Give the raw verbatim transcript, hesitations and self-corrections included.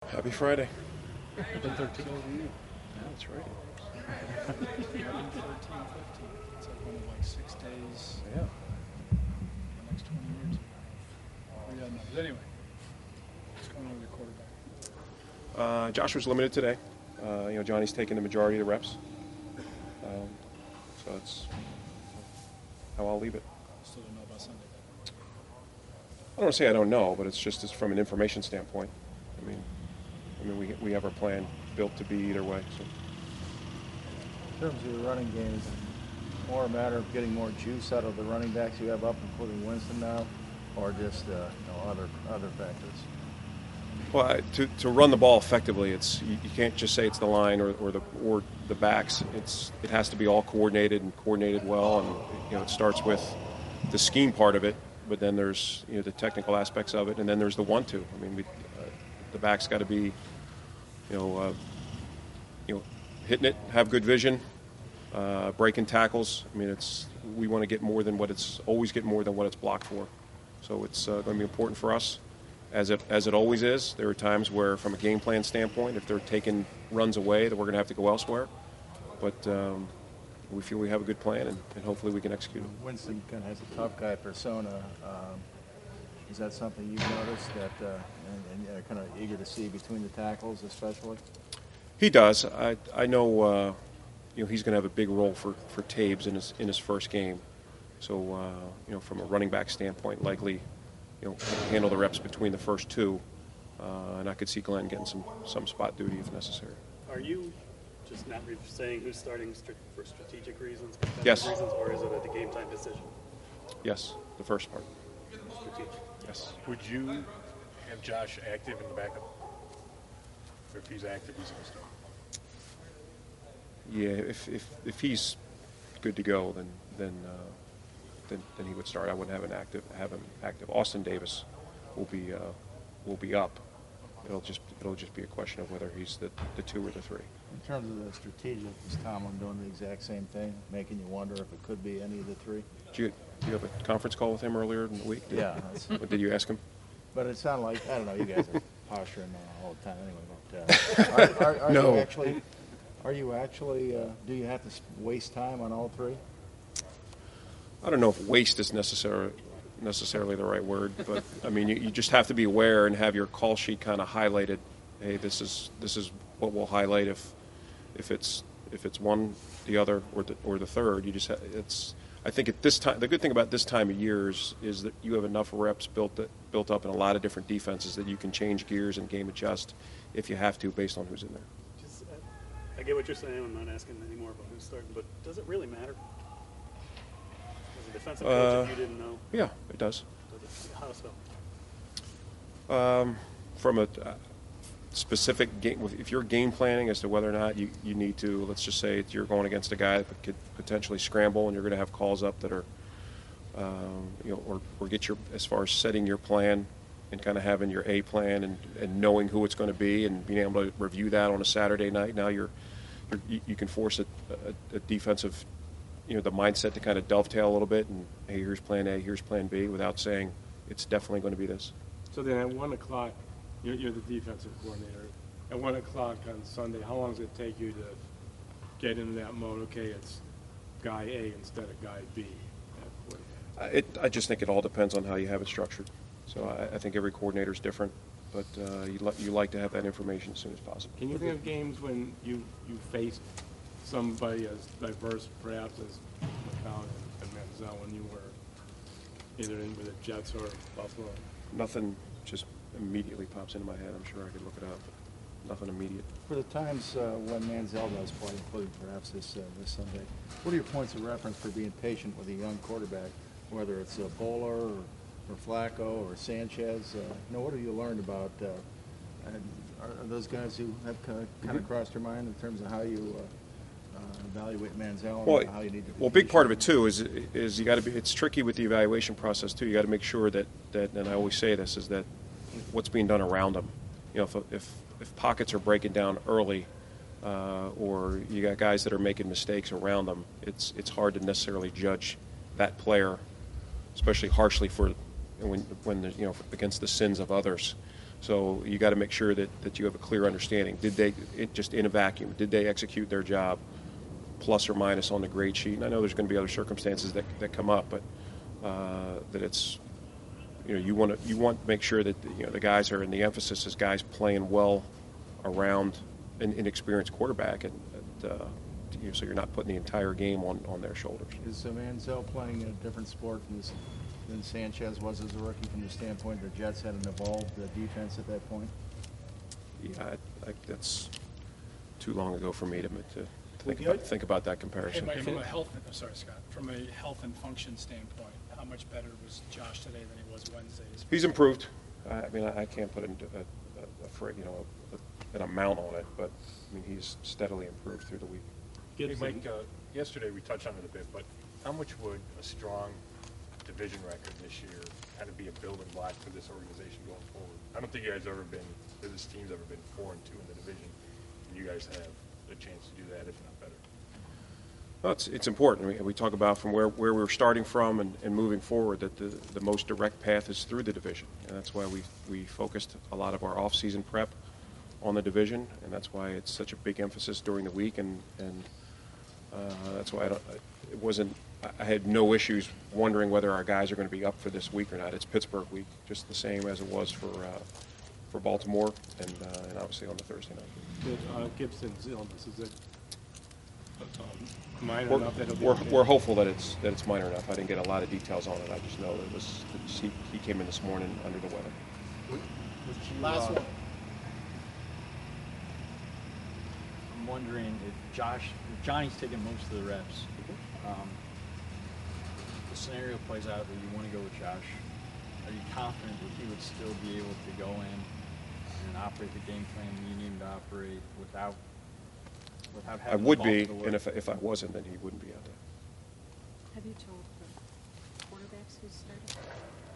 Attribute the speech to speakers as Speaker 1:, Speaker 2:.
Speaker 1: Happy Friday.
Speaker 2: Been thirteen.
Speaker 1: Yeah, that's right.
Speaker 3: thirteen, fifteen. It's like one of like six days.
Speaker 1: Yeah.
Speaker 3: The next twenty years. We got numbers. Anyway, what's going on with your quarterback?
Speaker 1: Uh, Josh was limited today. Uh, you know, Johnny's taking the majority of the reps. Um, so that's how I'll leave it.
Speaker 3: Still don't know about Sunday.
Speaker 1: I don't want to say I don't know, but it's just it's from an information standpoint. I mean, I mean, we we have our plan built to be either way. So.
Speaker 4: In terms of your running game, is it more a matter of getting more juice out of the running backs you have up, including Winston now, or just uh, you know, other other factors?
Speaker 1: Well, I, to to run the ball effectively, it's you, you can't just say it's the line or, or the or the backs. It's it has to be all coordinated and coordinated well, and you know it starts with the scheme part of it, but then there's you know the technical aspects of it, and then there's the one-two. I mean, we, uh, the back's got to be you know uh, you know hitting it, have good vision, uh, breaking tackles. I mean, it's we want to get more than what it's always get more than what it's blocked for. So it's uh, going to be important for us. As it, as it always is, there are times where, from a game plan standpoint, if they're taking runs away, that we're going to have to go elsewhere. But um, we feel we have a good plan, and, and hopefully we can execute it.
Speaker 4: Winston kind of has a tough guy persona. Um, is that something you've noticed that, uh, and, and uh, kind of eager to see between the tackles, especially?
Speaker 1: He does. I I know uh, you know he's going to have a big role for, for Tabes in his in his first game. So uh, you know, from a running back standpoint, likely. You know, handle the reps between the first two, uh, and I could see Glenn getting some, some spot duty if necessary.
Speaker 2: Are you just not re- saying who's starting st- for strategic reasons,
Speaker 1: Yes.
Speaker 2: reasons, or is it a game time decision?
Speaker 1: Yes, the first part.
Speaker 2: Strategic.
Speaker 1: Yes.
Speaker 5: Would you have Josh active in the backup? Or if he's active, he's going to start?
Speaker 1: Yeah, if, if if he's good to go, then then. Uh, Then, then he would start. I wouldn't have an active, have him active. Austin Davis will be uh, will be up. It'll just it'll just be a question of whether he's the, the two or the three.
Speaker 4: In terms of the strategic, is Tomlin doing the exact same thing, making you wonder if it could be any of the three?
Speaker 1: Did you, did you have a conference call with him earlier in the week? Did,
Speaker 4: Yeah. That's,
Speaker 1: Did you ask him?
Speaker 4: but it sounded like, I don't know, you guys are posturing uh, all the time anyway. But, uh, are, are, are
Speaker 1: No.
Speaker 4: you actually, are you actually, uh, do you have to s- waste time on all three?
Speaker 1: I don't know if waste is necessary, necessarily the right word, but I mean, you, you just have to be aware and have your call sheet kind of highlighted. Hey, this is this is what we'll highlight if if it's if it's one, the other, or the or the third. You just ha- it's. I think at this time, the good thing about this time of year is, is that you have enough reps built that, built up in a lot of different defenses that you can change gears and game adjust if you have to based on who's in there.
Speaker 2: Just, uh, I get what you're saying. I'm not asking anymore about who's starting, but does it really matter? As a defensive coach,
Speaker 1: Uh,
Speaker 2: if you didn't know,
Speaker 1: Yeah, it does.
Speaker 2: does it, how so?
Speaker 1: Um, from a uh, specific game, if you're game planning as to whether or not you, you need to, let's just say you're going against a guy that could potentially scramble and you're going to have calls up that are, um, you know, or, or get your, as far as setting your plan and kind of having your A plan and, and knowing who it's going to be and being able to review that on a Saturday night. Now you're, you're you, you can force a, a, a defensive, you know, the mindset to kind of dovetail a little bit and, hey, here's plan A, here's plan B, without saying it's definitely going to be this.
Speaker 6: So then at one o'clock, you're, you're the defensive coordinator. At one o'clock on Sunday, how long does it take you to get into that mode? Okay, it's guy A instead of guy B.
Speaker 1: Uh, It, I just think it all depends on how you have it structured. So I, I think every coordinator is different, but uh, you, li- you like to have that information as soon as possible.
Speaker 6: Can you think of games when you, you faced somebody as diverse perhaps as McCown and Manziel when you were either in with the Jets or Buffalo?
Speaker 1: Nothing just immediately pops into my head. I'm sure I could look it up. Nothing immediate.
Speaker 4: For the times uh, when Manziel does play, including perhaps this uh, this Sunday, what are your points of reference for being patient with a young quarterback, whether it's a Bowler or, or Flacco or Sanchez? Uh, you know, what have you learned about? Uh, and are, are those guys who have kind of, kind of crossed your mind in terms of how you uh, uh, evaluate Manziel and
Speaker 1: Well,
Speaker 4: how you need to?
Speaker 1: well, a big part of it too is is you got to be. It's tricky with the evaluation process too. You got to make sure that that, and I always say this, is that what's being done around them. You know, if if, if pockets are breaking down early, uh, or you got guys that are making mistakes around them, it's it's hard to necessarily judge that player, especially harshly for when when the, you know against the sins of others. So you got to make sure that, that you have a clear understanding. Did they, it, just in a vacuum, did they execute their job plus or minus on the grade sheet? And I know there's going to be other circumstances that, that come up, but uh, that it's, you know, you want to you want to make sure that, you know, the guys are, and the emphasis is guys playing well around an inexperienced quarterback, and, and uh, you know, so you're not putting the entire game on, on their shoulders.
Speaker 4: Is uh, Manziel playing in a different sport than, this, than Sanchez was as a rookie from the standpoint the Jets had an evolved uh, defense at that point?
Speaker 1: Yeah, I, I, that's too long ago for me to, to think,
Speaker 2: Well,
Speaker 1: about, think about that
Speaker 3: Hey,
Speaker 1: comparison.
Speaker 3: Mike, from a health, I'm sorry, Scott, from a health and function standpoint, how much better was Josh today than he was Wednesday?
Speaker 1: He's improved. I, I mean, I, I can't put a, a, a, a frig, you know, a, an amount on it, but I mean, he's steadily improved through the week.
Speaker 5: Hey,
Speaker 6: Gibson,
Speaker 5: Mike, uh, yesterday we touched on it a bit, but how much would a strong division record this year kind of be a building block for this organization going forward? I don't think you guys ever been, this team's ever been four and two in the division, and you guys have a chance to do that, if not better.
Speaker 1: Well, it's, it's important. We, we talk about from where, where we're starting from and, and moving forward, that the, the most direct path is through the division. And that's why we, we focused a lot of our off-season prep on the division, and that's why it's such a big emphasis during the week. And, and uh, that's why I don't, it wasn't, I had no issues wondering whether our guys are going to be up for this week or not. It's Pittsburgh week, just the same as it was for, uh, for Baltimore and, uh, and obviously on the Thursday night.
Speaker 6: Did, uh, Gibson's illness, is it um, minor
Speaker 1: We're,
Speaker 6: enough that he'll be
Speaker 1: we're,
Speaker 6: okay?
Speaker 1: we're hopeful that it's that it's minor enough. I didn't get a lot of details on it. I just know that it was he, he came in this morning under the weather.
Speaker 7: Last one. I'm wondering if Josh, if Johnny's taking most of the reps, um, the scenario plays out where you want to go with Josh. Are you confident that he would still be able to go in and operate the game plan you need him to operate without, without
Speaker 1: I
Speaker 7: having
Speaker 1: would
Speaker 7: the
Speaker 1: be,
Speaker 7: ball to the
Speaker 1: and
Speaker 7: work?
Speaker 1: if if I wasn't, then he wouldn't be out there.
Speaker 8: Have you told the quarterbacks who's starting?